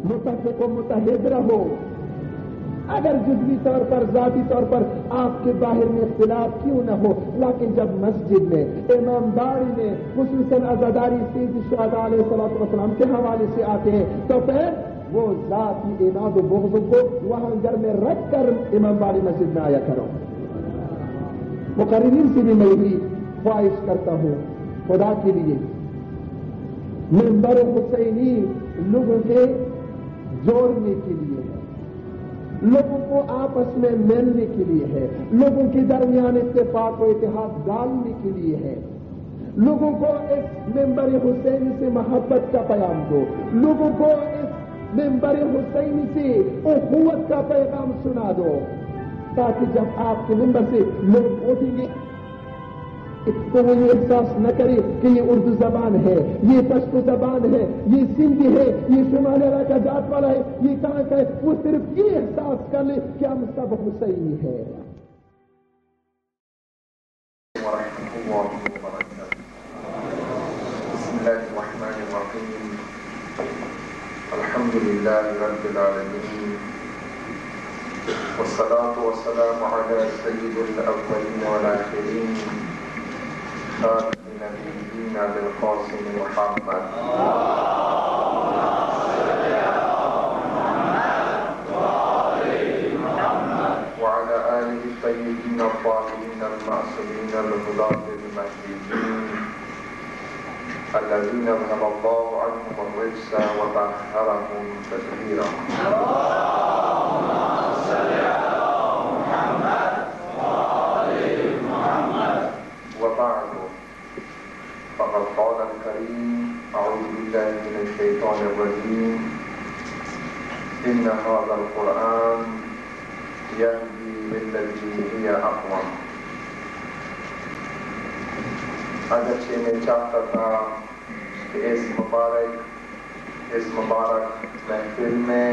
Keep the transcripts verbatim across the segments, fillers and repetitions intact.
متفق و متحد رہو. اگر جزوی طور پر ذاتی طور پر آپ کے باہر میں اختلاف کیوں نہ ہو، لیکن جب مسجد میں امامداری میں خصوصاً عزاداری سید الشہداء علیہ الصلوۃ والسلام کے حوالے سے آتے ہیں تو پھر وہ ذاتی اناد و بغض کو وہاں گھر میں رکھ کر امامداری مسجد میں آیا کرو. مقررین سے بھی میں بھی خواہش کرتا ہوں خدا کے لیے، منبر حسینی لوگوں کے جوڑنے کے لیے ہے، لوگوں کو آپس میں ملنے کے لیے ہے، لوگوں کے درمیان اتفاق و اتحاد ڈالنے کے لیے ہے. لوگوں کو اس منبر حسینی سے محبت کا پیغام دو، لوگوں کو اس منبر حسینی سے اخوت کا پیغام سنا دو، تاکہ جب آپ کے منبر سے لوگ اٹھیں گے تو وہ یہ احساس نہ کرے کہ یہ اردو زبان ہے، یہ پشتو زبان ہے، یہ سندھی ہے، یہ شمال علاقہ جات والا ہے، یہ کہاں کا ہے. وہ صرف یہ احساس کر لے کہ ہم سب حسینی ہے. بسم اللہ الرحمن الرحیم. الحمد للہ رب العالمین، والصلاة والسلام علی سید الاولین والآخرین، خاتم النبیین بالقاسم محمد وعلى آله الطيبين الطاهرين المعصومين الهداة المهديين الذين اذهب الله عنهم الرجس وطهرهم تطهيرا. وبعد، فقد قال الكريم أعوذ بالله من الشيطان الرجيم إن هذا القرآن يهدي للتي هي أقوم. اگرچہ میں چاہتا تھا کہ اس مبارک اس مبارک محفل میں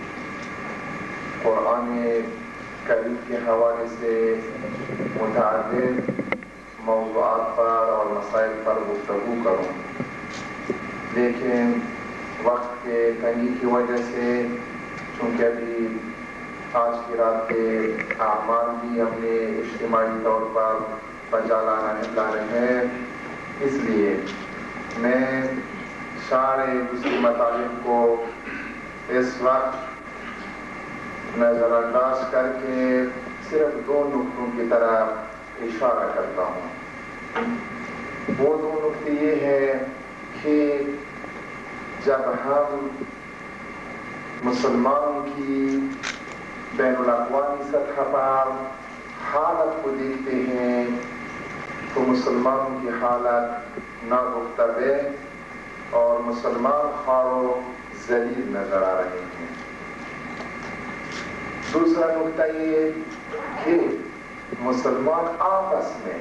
قرآن کریم کے حوالے سے متعدد موضوعات پر اور مسائل پر گفتگو کروں، لیکن وقت کے تنگی کی وجہ سے، چونکہ ابھی آج کی رات کے اعمال بھی ہم نے اجتماعی طور پر بجا لانے ہیں، اس لیے میں سارے دوسری مطالب کو اس وقت نظر انداز کر کے صرف دو نقطوں کی طرف اشارہ کرتا ہوں. وہ دو نقطے یہ ہے کہ جب ہم مسلمانوں کی بین الاقوامی سطح پر حالت کو دیکھتے ہیں تو مسلمانوں کی حالت ناگفتگو اور مسلمان خوار و ذلیل نظر آ رہے ہیں. دوسرا نقطہ یہ کہ مسلمان آپس میں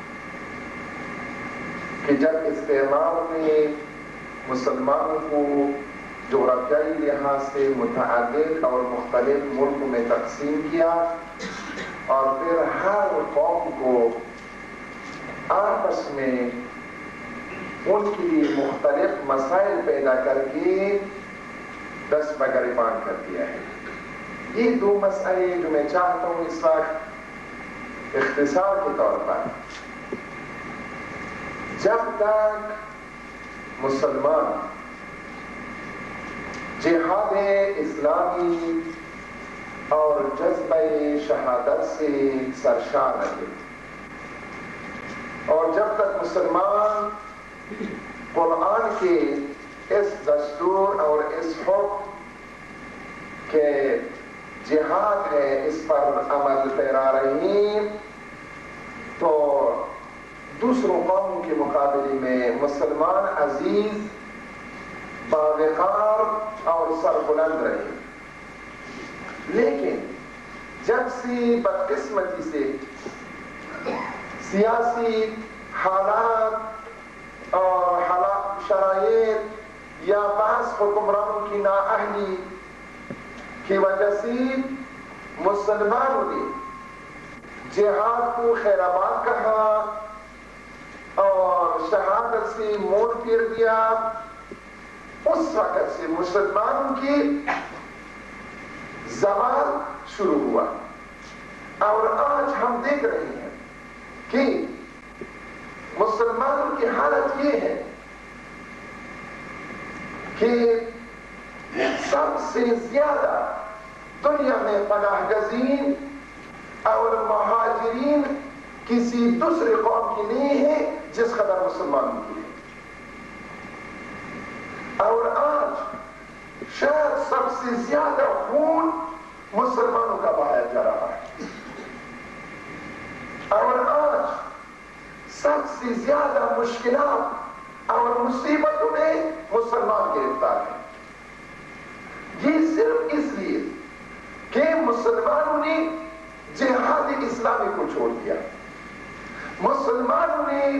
کہ جب استعمار نے مسلمانوں کو جغرافیائی لحاظ سے متعدد اور مختلف ملکوں میں تقسیم کیا اور پھر ہر قوم کو آپس میں ان کے لیے مختلف مسائل پیدا کر کے دست بگریبان کر دیا ہے. یہ دو مسئلے جو میں چاہتا ہوں اس وقت اختصار کے طور پر، جب تک مسلمان جہاد اسلامی اور جذبہ شہادت سے سرشار رہے، اور جب تک مسلمان قرآن کے اس دستور اور اس حکم کہ جہاد ہے اس پر عمل پیرا رہی، تو دوسروں قوموں کے مقابلے میں مسلمان عزیز، باوقار اور سربلند رہے. لیکن جب سے بدقسمتی سے سیاسی حالات اور حالات شرائط یا بعض حکمرانوں کی نااہلی کی وجہ سے مسلمانوں نے جہاد کو خیر آباد کہا اور شہادت سے موڑ پھیر دیا، اس وقت سے مسلمانوں کی زوال شروع ہوا. اور آج ہم دیکھ رہے ہیں کہ مسلمانوں کی حالت یہ ہے کہ سب سے زیادہ دنیا میں پناہ گزین اور مہاجرین کسی دوسرے قوم کی نہیں ہے جس قدر مسلمانوں کی ہے. اور آج شاید سب سے زیادہ خون مسلمانوں کا بہایا جا رہا ہے. اور آج سب سے زیادہ مشکلات اور مصیبتوں میں مسلمان گرفتار ہیں. یہ صرف اس لیے کہ مسلمانوں نے جہاد اسلامی کو چھوڑ دیا. مسلمانوں نے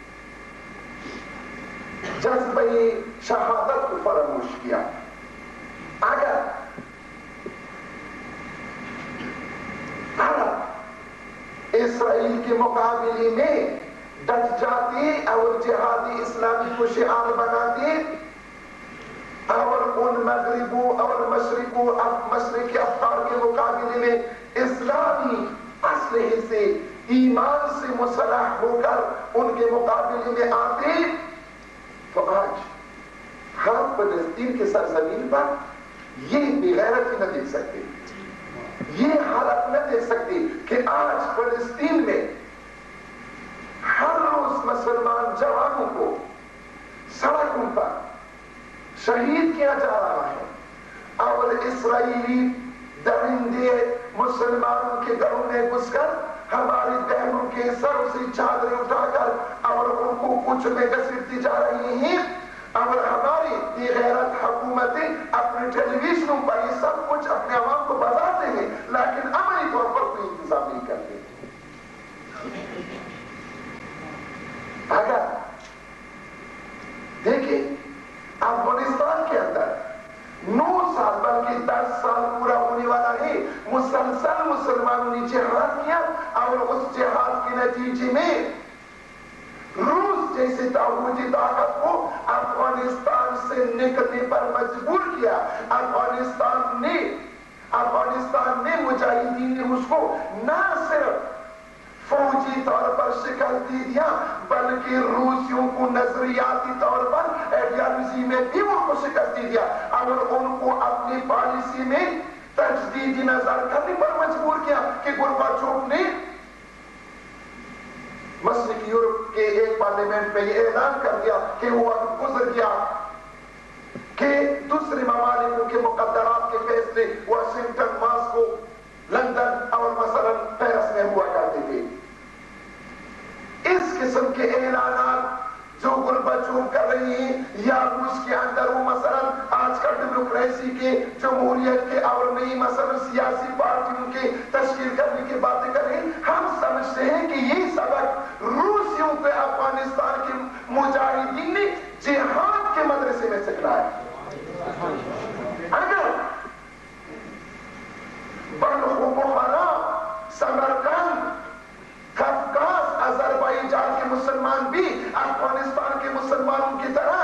جذبہ شہادت کو فراموش کیا. اگر عرب اسرائیل کے مقابلے میں ڈٹ جاتے اور جہادی اسلامی کو شعار بناتے اور ان مغربوں اور مشرقوں مشرقی افکار کے مقابلے میں اسلامی اسلحے سے ایمان سے مسلح ہو کر ان کے مقابلے میں آتے تو آج ہم فلسطین کے سرزمین پر یہ بغیرتی نہ دیکھ سکتے, یہ حالت نہ دیکھ سکتے کہ آج فلسطین میں ہر روز مسلمان جوانوں کو سڑکوں پر شہید کیا جا رہا ہے اور اسرائیلی درندے مسلمانوں کے گھروں میں گھس کر ہماری بہنوں کے سروں سے چادریں اٹھا کر اور ان کو کچھ میں گھسیٹتی جا رہی ہیں. اور ہماری بے غیرت حکومتیں اپنے ٹیلی ویژنوں پر یہ سب کچھ اپنے عوام کو بتاتے ہیں لیکن عملی طور پر کوئی انتظام نہیں کرتے. اگر دیکھیں افغانستان کے اندر نو سال بلکہ دس سال پورا ہونے والا ہے مسلسل مسلمانوں نے جہاد کیا اور اس جہاد کے نتیجے میں روس جیسے طاغوتی طاقت کو افغانستان سے نکلنے پر مجبور کیا. افغانستان نے افغانستان میں مجاہدین نے اس کو نہ صرف فوجی طور پر شکست دی دیا بلکہ روسیوں کو نظریاتی طور پر ایڈیالوجی میں بھی ان کو شکست دی دیا اور ان کو اپنی پالیسی میں تجدیدی نظر کرنے پر مجبور کیا کہ گورباچوف نے مشرقی یورپ کے ایک پارلیمنٹ میں یہ اعلان کر دیا کہ وہ وقت گزر گیا کہ دوسرے ممالکوں کے مقدرات کے فیصلے واشنگٹن ماسکو لندن اور مثلا پیرس میں ہوا کرتے تھے. اس قسم کے اعلانات جو گورباچوف کر رہی ہیں یا روس کے اندر وہ مثلا آج کل ڈیموکریسی کے جمہوریت کے اور نئی مثلا سیاسی پارٹیوں کے تشکیل کرنے کی باتیں کر رہے ہیں, ہم سمجھتے ہیں کہ یہ سبق روسیوں پہ افغانستان کے مجاہدین نے جہاد کے مدرسے میں سکھلایا ہے. اگر بلخ و بخارا سمرقند قفقاز آذربائیجان کے مسلمان بھی افغانستان کے مسلمانوں کی طرح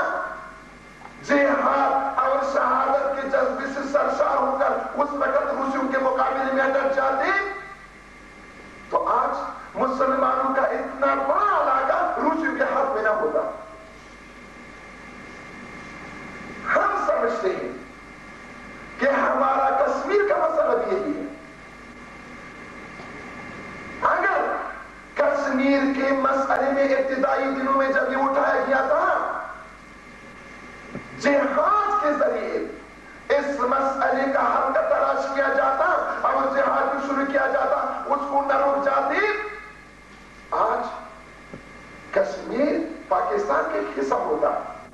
جہاد اور شہادت کے جذبے سے سرشار ہو کر اس وقت روسیوں کے مقابلے میں ڈٹ جاتے تو آج مسلمانوں کا اتنا بڑا علاقہ روسیوں کے ہاتھ میں نہ ہوتا. ہم سمجھتے ہیں کہ ہمارا کشمیر کا مسئلہ بھی یہی ہے. اگر کشمیر کے مسئلے میں ابتدائی دنوں میں جب یہ اٹھایا گیا تھا جہاد کے ذریعے اس مسئلے کا حل کا تلاش کیا جاتا اور جہاد کو شروع کیا جاتا, اس کو نہ روک جاتے. آج کشمیر پاکستان کے حصہ ہوتا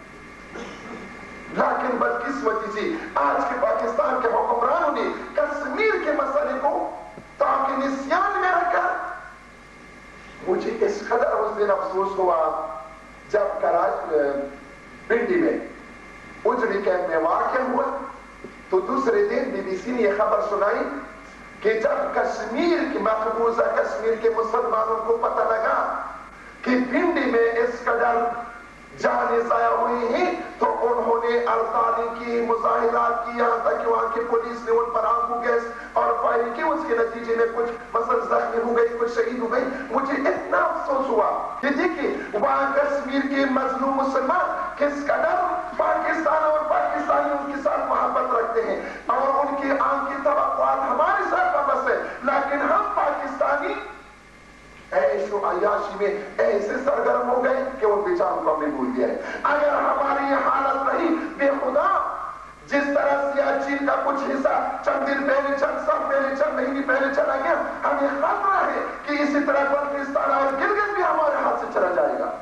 لیکن بدقسمتی سے آج کے پاکستان کے حکمرانوں نے کشمیر کے مسئلے کو تاکہ نسیان میں رکھا. مجھے اس قدر اس دن افسوس ہوا جب کراچی پنڈی میں اجڑی کیمپ میں واقع ہوا تو دوسرے دن بی بی سی نے یہ خبر سنائی کہ جب کشمیر کی مقبوضہ کشمیر کے مسلمانوں کو پتہ لگا کہ پنڈی میں اس قدر جانیں ضائع ہوئی ہیں تو انہوں نے ارتالی کی، مظاہرات کی، یہاں تک کہ وہاں کی پولیس نے ان پر آنکھوں گیس اور فائرنگ کی، اس کے نتیجے میں کچھ مثلا زخمی ہو گئی، کچھ شہید ہو گئی. مجھے اتنا افسوس ہوا کہ دیکھیے وہاں کشمیر کے مظلوم مسلمان کس قدر پاکستان اور پاکستانی ان کے ساتھ محبت رکھتے ہیں اور ان کی آنکھ کی توقعات ہمارے ساتھ واپس ہے، لیکن ہم پاکستانی ایش و عیاشی میں ایسے سرگرم ہو گئے کہ وہ بیچاروں کو ہم نے بھول دیا ہے. اگر ہماری یہ حالت رہی بے خدا، جس طرح سیاچین کا کچھ حصہ چند دن پہلے، چند سال پہلے، چند مہینے پہلے چلا گیا، ہمیں خطرہ ہے کہ اسی طرح بلوچستان اور گلگت بھی ہمارے ہاتھ سے چلا جائے گا.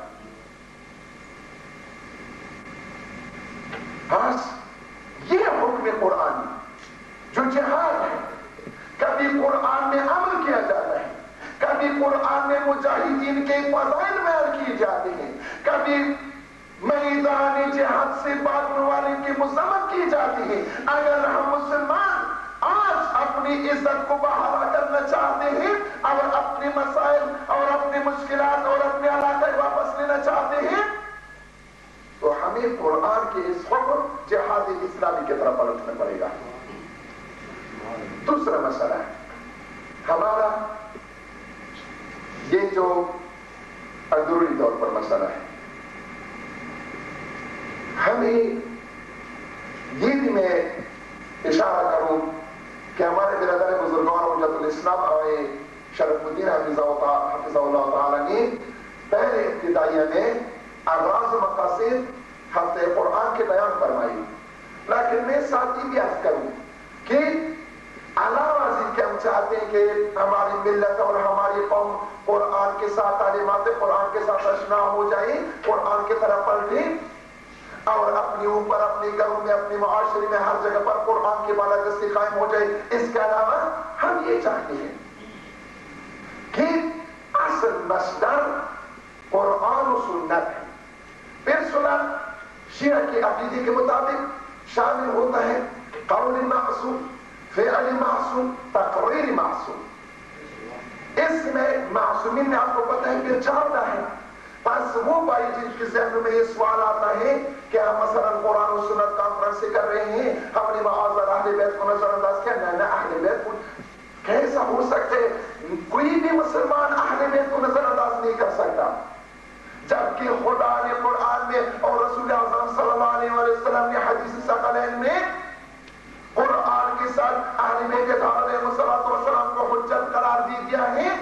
آج یہ حکم قرآن جو جہاد ہے، کبھی قرآن میں عمل کیا جاتا ہے، کبھی قرآن میں مجاہدین کے فضائل بیان کیے جاتے ہیں، کبھی میدان جہاد سے بھاگنے والے کی مذمت کی جاتی ہے. اگر ہم مسلمان آج اپنی عزت کو بحالی کرنا چاہتے ہیں اور اپنے مسائل اور اپنے مشکلات اور اپنے علاقے واپس لینا چاہتے ہیں تو ہمیں قرآن کے اس حکم جہاد اسلامی کی طرف پلٹنا پڑے گا. دوسرا مسئلہ ہے ہمارا یہ جو اندرونی طور پر مسئلہ ہے، ہمیں یہ بھی میں اشارہ کروں کہ ہمارے برادر بزرگان حجت الاسلام آئے شرف الدین حفظہ اللہ تعالیٰ نے پہلے ابتدائیہ میں اغراض و مقاصد ہفتہ قرآن کے بیان فرمائی، لیکن میں ساتھ ہی بھی عرض کروں کہ علاوہ ازیں کہ ہم چاہتے ہیں کہ ہماری ملت اور ہماری قوم قرآن کے ساتھ تعلیمات قرآن کے ساتھ آشنا ہو جائے، قرآن کی طرف پلٹیں اور اپنے اوپر، اپنے گھروں میں، اپنے معاشرے میں ہر جگہ پر قرآن کی بالادستی قائم ہو جائے. اس کے علاوہ ہم یہ چاہتے ہیں کہ اصل مصدر قرآن و سنت ہے. پھر سنت شیعہ کے عقیدے کے مطابق شامل ہوتا ہے قول معصوم، فعل معصوم، تقریر معصوم. اس میں معصومین میں آپ کو پتہ ہے کہ چارہ ہے. بس وہ بھائی جن کے ذہن میں یہ سوال آتا ہے کہ ہم مثلا قرآن و سنت کانفرنس سے کر رہے ہیں، ہم نے معاذ اہل بیت کو نظر انداز کیا. نہ نہ، اہل بیت کو کیسا ہو سکتے؟ کوئی بھی مسلمان اہل بیت کو نظر انداز نہیں کر سکتا، جبکہ خدا نے قرآن میں اور رسول اعظم صلی اللہ علیہ وسلم نے حدیث ثقلین میں قرآن کے ساتھ اہل بیت علیہ السلام کو حجت قرار دی دیا ہے.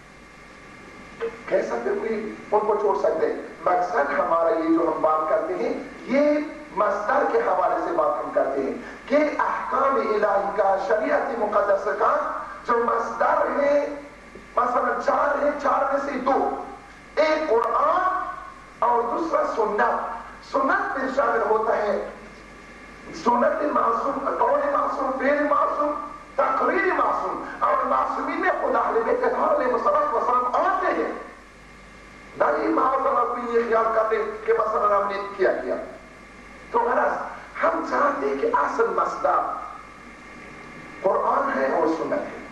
کیسا پھر کوئی ان کو چھوڑ سکتے؟ مقصد ہمارا یہ جو ہم بات کرتے ہیں، یہ مصدر کے حوالے سے بات ہم کرتے ہیں کہ احکام الہی کا، شریعت مقدس کا جو مصدر ہے، مثلا چار ہے، چار میں سے دو، ایک قرآن اور دوسرا سنت. سنت میں شامل ہوتا ہے سنت معصوم، قول معصوم، فعل معصوم، تقریر معصوم. اور معصومین میں خدا اہل بیت علیہ السلام آتے ہیں. نہ یہ معاذ اللہ کوئی یہ خیال کرتے کہ مثلا ہم نے کیا کیا. تو غرض ہم چاہتے ہیں کہ اصل مصدر قرآن ہے اور سنت ہے،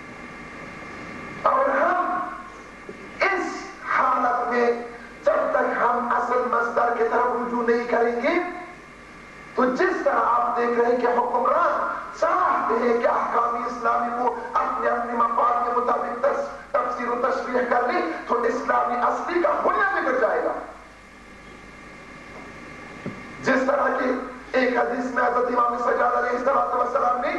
اور ہم اس حالت میں جب تک ہم اصل مصدر کی طرف رجوع نہیں کریں گے تو جس طرح آپ دیکھ رہے ہیں کہ حکمران چاہتے ہیں کہ احکام اسلامی کو اپنے اپنے مفاد کے مطابق تفسیر و تشریح کر لیں تو اسلامی اصلی کا ہونا بگڑ جائے گا. جس طرح کی ایک حدیث میں حضرت امام سجاد علیہ السلام نے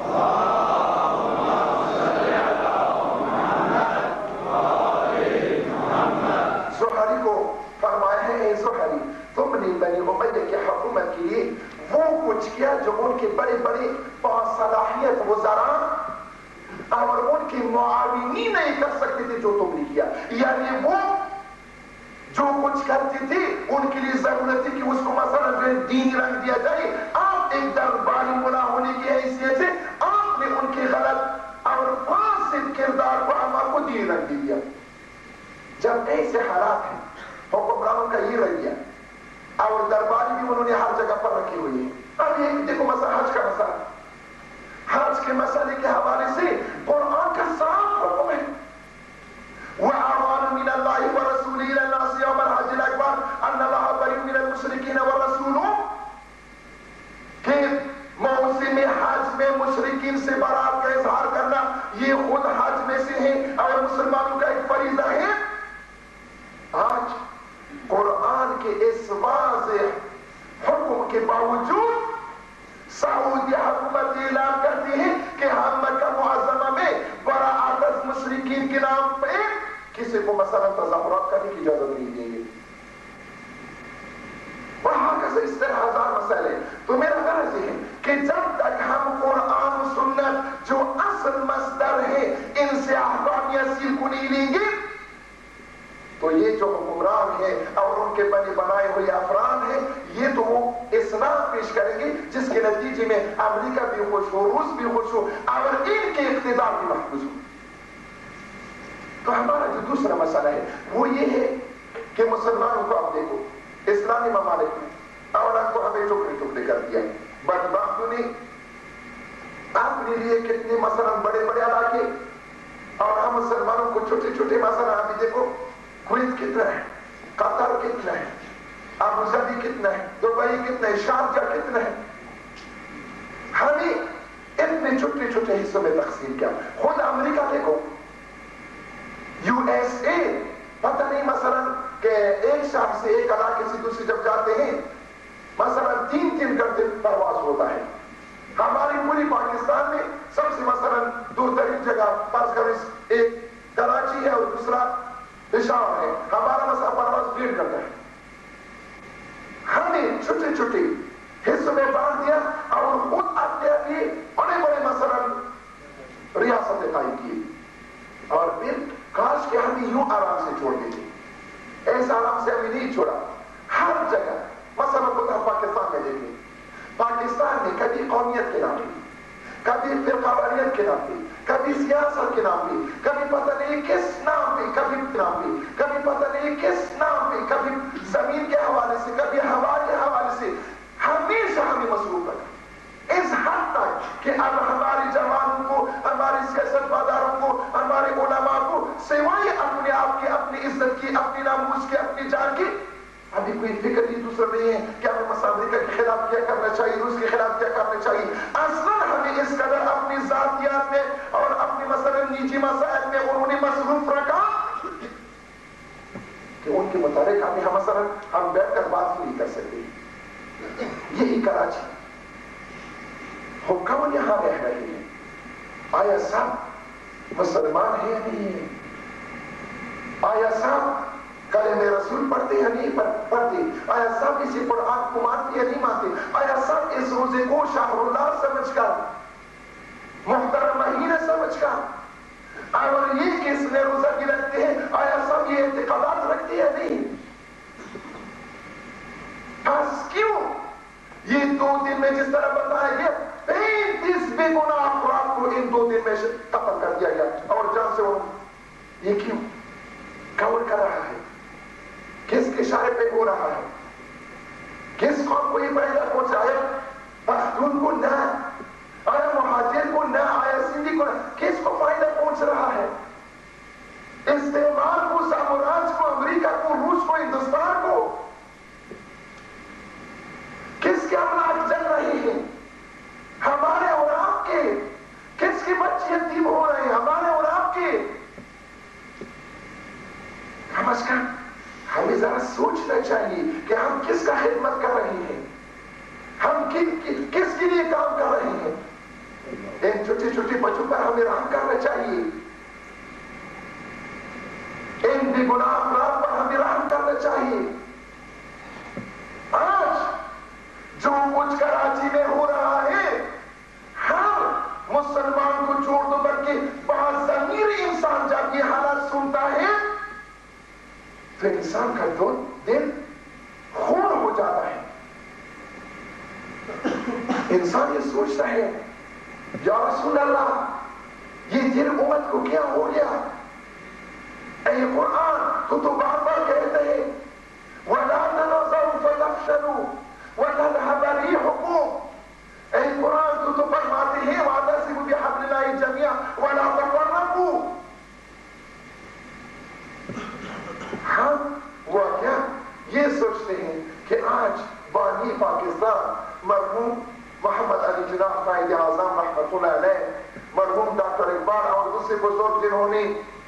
زہری کو فرمایا ہے، اے زہری تم نے بنی امیہ کی حکومت کے لیے وہ کچھ کیا جو ان کے بڑے بڑے باصلاحیت وزراء اور ان کے معاونین نہیں کر سکتے تھے جو تم نے کیا. یعنی وہ جو کچھ کرتے تھے ان کے لیے ضرورت تھی کہ اس کو مثلا دینی رنگ دیا جائے. آپ ایک درباری ملا ہونے کی حیثیت سے آپ نے ان کے غلط اور فاسد کردار کو عمل کو دینی رنگ دیا. جب ایسے حالات ہیں حکمرانوں کا یہ رویہ اور درباری بھی انہوں نے ہر جگہ پر رکھی ہوئی ہے. اب یہ دیکھو مثلا حج کا مسئلہ، حج کے مسئلے کے حوالے سے قرآن کا صاف حکم ہے وَأَعْوَانُ مِنَ اللَّهِ وَرَسُولِهِ إِلَى النَّاسِ يَوْمَ الْحَجِّ الْأَكْبَرِ أَنَّ اللَّهَ بَرِيءٌ مِنَ الْمُشْرِكِينَ وَرَسُولُهُ مشرکین سے برات کا اظہار کرنا یہ خود حج میں سے ہے اور مسلمانوں کا ایک فریضہ ہے. آج قرآن کے اس واضح حکم کے باوجود سعودی حکومت اعلان کرتی ہے کہ ہم مکہ معظمہ میں براءت از مشرکین کے نام پہ کسی کو مثلا تظاہرات کرنے کی اجازت نہیں دیں گے. وہاں کا سے اس طرح ہزار مسئلے. تو میرا غرض یہ ہے کہ جب تک ہم قرآن و سنت جو اصل مصدر ہے ان سے احکام اصیل کو نہیں لیں گے تو یہ جو حکمران ہے اور ان کے بنے بنائے ہوئے افراد ہیں یہ تو وہ اسلام پیش کریں گے جس کے نتیجے میں امریکہ بھی خوش ہو, روس بھی خوش ہو اور ان کے اقتدار بھی محفوظ ہو. تو ہمارا جو دوسرا مسئلہ ہے وہ یہ ہے کہ مسلمانوں کو آپ دیکھو اسلامی ممالک میں اولاد کو ہمیں ٹکڑے ٹکڑے کر دیا. بدبختوں نے اپنے لیے کتنے مثلا بڑے بڑے علاقے اور ہم مسلمانوں کو چھوٹے چھوٹے مثلا ابھی دیکھو کویت کتنا ہے, قطر کتنا ہے, ابو ظبی کتنا ہے, دبئی کتنا ہے, شارجہ کتنا ہے. ہمیں اتنے چھوٹے چھوٹے حصوں میں تقسیم کیا. خود امریکہ دیکھو, یو ایس اے پتہ نہیں مثلا کہ ایک شہر سے ایک علاقے سے دوسری جب جاتے ہیں مثلا تین تین گھنٹے پرواز ہوتا ہے. ہماری پوری پاکستان میں سب سے مثلا دو ترین جگہ پاس کریں ایک کراچی ہے اور دوسرا پشاور ہے. ہمارا مسئلہ پرواز ڈیڑھ گھنٹہ ہے. ہم نے چھوٹے چھوٹے حصوں میں بانٹ دیا اور خود اپنے اپنے بڑے بڑے مثلا ریاستیں قائم کی اور پھر کاش کہ ہمیں یوں آرام سے چھوڑ دیتے. ایسا آرام سے ہمیں نہیں چھوڑا. ہر جگہ مثلا خود ہم پاکستان میں دیکھیں, پاکستان نے کبھی قومیت کے نام پہ, کبھی فرقہ واریت کے نام پہ, کبھی سیاست کے نام پہ, کبھی پتہ نہیں کس نام پہ, کبھی نام پہ, کبھی پتہ نہیں کس نام پہ, کبھی زمین کے حوالے سے, کبھی ہوا کے حوالے سے ہمیشہ ہمیں مصروف رکھا. اس حد تک کہ اب ہمارے جوانوں کو, ہمارے سیاست مداروں کو, ہمارے علماء کو سوائے اپنے آپ کی, اپنی عزت کی, اپنی ناموس کی, اپنی جان کی ابھی کوئی فکر نہیں دوسرا نہیں ہے کہ ہمیں مثلا امریکہ کے خلاف کیا کرنا چاہیے, روس کے خلاف کیا کرنا چاہیے. اصلا ہمیں اس قدر اپنی ذاتیات میں اور اپنی مثلا نجی مسائل میں انہوں نے مصروف رکھا کہ ان کے متعلق ہمیں ہم مثلا ہم بیٹھ کر بات نہیں کر سکتے. یہی کراچی ہم کون یہاں رہ رہے ہیں, آیا سب مسلمان ہیں یا نہیں ہیں, آیا سب کلمہ رسول پڑھتے یا نہیں پڑھتے, آیا سب اسی قرآن کو مانتے یا نہیں مانتے, آیا سب اس روزے کو شہر اللہ سمجھ کر, محترم مہینہ سمجھ کر اور یہ کہ اس میں روزہ بھی رکھتے ہیں, آیا سب یہ اعتقادات رکھتے یا نہیں. بس کیوں یہ دو دن میں جس طرح بتایا گیا پینتیس بے گناہ افراد کو ان دو دن میں قتل کر دیا گیا اور جان سے وہ, یہ کیوں کون کر رہا ہے, کس کے اشارے پہ ہو رہا ہے, کس قوم کو یہ فائدہ پہنچایا, پختون کو نہ, آیا مہاجر کو نہ, آیا سندھی کو نہ, کس کو فائدہ پہنچ رہا ہے. استعمار کو, سامراج کو, امریکہ کو, روس کو, ہندوستان کو, کس کے املاک چل رہے ہیں, ہمارے اور آپ کے. کس کے بچے یتیم ہو رہے ہیں, ہمارے اور آپ کے. کم از کم ہمیں ذرا سوچنا چاہیے کہ ہم کس کا خدمت کر رہے ہیں, ہم کس کے لیے کام کر رہے ہیں. ان چھوٹے چھوٹے بچوں پر ہمیں رحم کرنا چاہیے, ان بے گناہ افراد پر ہمیں رحم کرنا چاہیے. آج جو کچھ کراچی میں ہو رہا ہے ہر مسلمان کو چھوڑ دو بلکہ باضمیر انسان جب یہ حالات سنتا ہے پھر انسان کا دل خون ہو جاتا ہے. انسان یہ سوچتا ہے یا رسول اللہ یہ دل امت کو کیا ہو گیا. اے قرآن تو تو بار بار کہتے ہیں وَلَا تَنَازَعُوا فَتَفْشَلُوا وَتَذْهَبَ رِيحُكُمْ. اے قرآن تو تو فرماتے ہیں وَاعْتَصِمُوا بِحَبْلِ اللَّهِ جَمِيعًا وَلَا تَفَرَّقُوا. ہم وہ کیا یہ سوچتے ہیں کہ آج بانی پاکستان مرحوم محمد علی جناح قائد اعظم رحمت اللہ علیہ، مرحوم ڈاکٹر اقبال اور دوسرے بزرگ جنہوں نے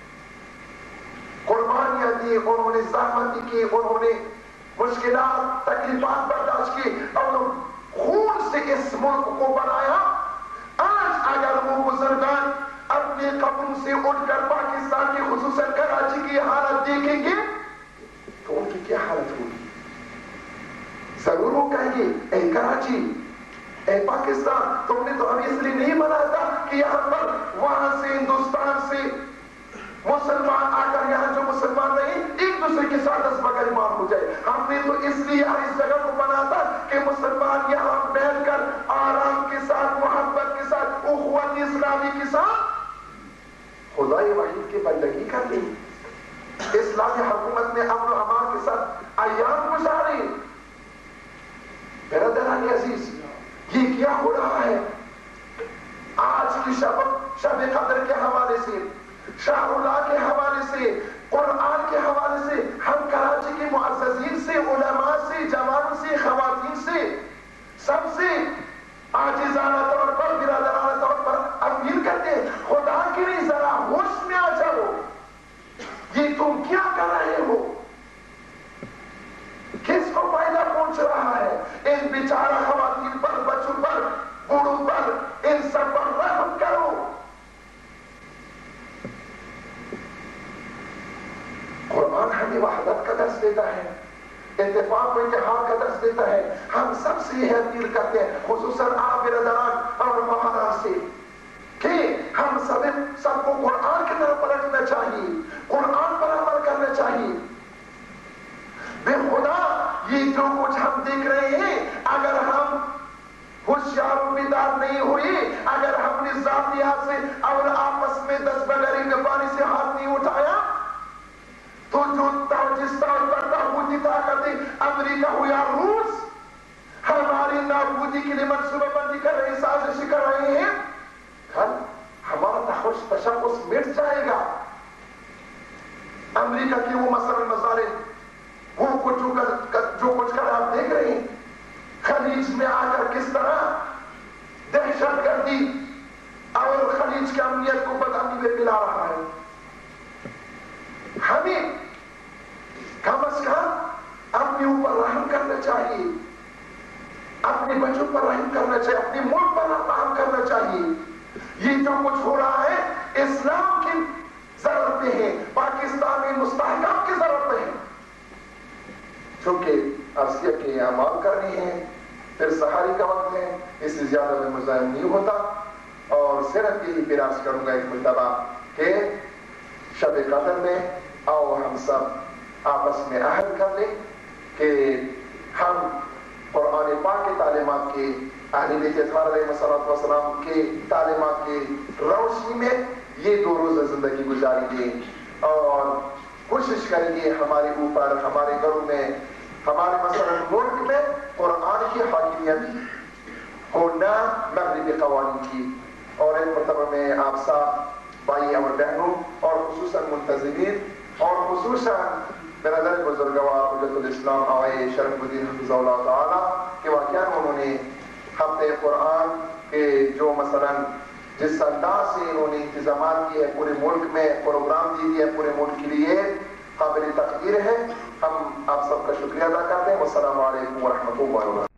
قربانیاں دی، انہوں نے زحمت کی، انہوں نے مشکلات تکلیفات برداشت کی اور خون سے اس ملک کو بنایا. آج اگر وہ بزرگان اپنے قبروں سے اٹھ کر پاکستان کی خصوصاً کراچی کی حالت دیکھیں گے تو ان کی کیا حالت ہوگی؟ ضرور وہ کہیں گے اے کراچی، اے پاکستان، تم نے تو ہمیں اس لیے نہیں بنایا تھا کہ یہاں پر وہاں سے ہندوستان سے مسلمان آ کر یہاں جو مسلمان نہیں ایک دوسرے کے ساتھ دس بغیر ایمان ہو جائے. ہم نے تو اس لیے اس جگہ کو بنا تھا کہ مسلمان یہاں بیٹھ کر آرام کے ساتھ، محبت کے ساتھ، اخوت اسلامی کے ساتھ خدای واحد کی بندگی کر لی، اسلامی حکومت میں امن و امان کے ساتھ ایام گزارے. برادران عزیز، یہ کیا ہو رہا ہے؟ آج کی شب شب قدر کے حوالے سے، شاہ اللہ کے حوالے سے، قرآن کے حوالے سے ہم کراچی کے معززین سے، علماء سے، جوانوں سے، خواتین سے سب سے عاجزانہ طور پر، برادرانہ طور پر اپیل کرتے ہیں، خدا کے لیے ذرا ہوش میں آ جاؤ. یہ تم کیا کر رہے ہو؟ کس کو فائدہ پہنچ رہا ہے؟ ان بیچارہ خواتین پر، بچوں پر، بوڑھوں پر، ان سب پر رحم کرو. قرآن ہمیں وحدت کا درس دیتا ہے، اتفاق و اتحاد کا درس دیتا ہے. ہم سب سے یہ اپیل کرتے ہیں، خصوصاً آپ برادران اور مہاران سے، کہ ہم سب سب کو قرآن کی طرف پلٹنا چاہیے، قرآن پر عمل کرنا چاہیے. بے خدا یہ جو کچھ ہم دیکھ رہے ہیں، اگر ہم ہوشیار و بیدار نہیں ہوئے، اگر ہم نے ذاتی ہاتھ سے اور آپس میں دس بغیر کے پانی سے ہاتھ نہیں اٹھایا تو جو جس طور پر تابوتی طاقتیں امریکہ ہو یا روس ہماری نابودی کے لیے منصوبہ بندی کر رہے، سازشیں کر رہے ہیں، کل ہمارا تشخص مٹ جائے گا. امریکہ کی وہ مثلا مظالم، وہ کچھ جو کچھ کر آپ دیکھ رہے ہیں، خلیج میں آ کر کس طرح دہشت گردی اور خلیج کی امنیت کو بدامنی میں ملا رہا ہے. ہمیں کم از کم اپنے اوپر رحم کرنا چاہیے، اپنے بچوں پر رحم کرنا چاہیے، اپنے ملک پر رحم کرنا چاہیے. یہ جو کچھ ہو رہا ہے اسلام کی ضرورتیں ہیں، پاکستان میں مستحکم کی ضرورتیں ہیں. چونکہ عرصیہ کے اعمال کرنی ہیں، پھر سحری کا وقت ہے، اس سے زیادہ میں مزاحم نہیں ہوتا. اور صرف یہی پیراس کروں گا ایک مرتبہ کہ شب قدر میں آؤ ہم سب آپس میں عہد کر لیں کہ ہم قرآن پاک کی تعلیمات کے، اہل بیت اطہار علیہ السلام کے تعلیمات کی روشنی میں یہ دو روزہ زندگی گزاریں گے اور کوشش کریں گے ہمارے اوپر، ہمارے گھروں میں، ہمارے مثلا ملک میں قرآن کی حاکمیت ہونا، مغربی قوانین کی. اور ایک مرتبہ میں آپ سب بھائی اور بہنوں اور خصوصاً منتظمین اور خصوصاً برادر بزرگوار حجت الاسلام آئے شرف الدین حفظہ اللہ تعالیٰ کہ واقعاً انہوں نے ہفتے قرآن کے جو مثلا جس انداز سے انہوں نے انتظامات کیے پورے ملک میں، پروگرام دی ہے پورے ملک کے لیے، قابل تقدیر ہے. ہم آپ سب کا شکریہ ادا کرتے ہیں. والسلام علیکم ورحمۃ اللہ وبرکاتہ.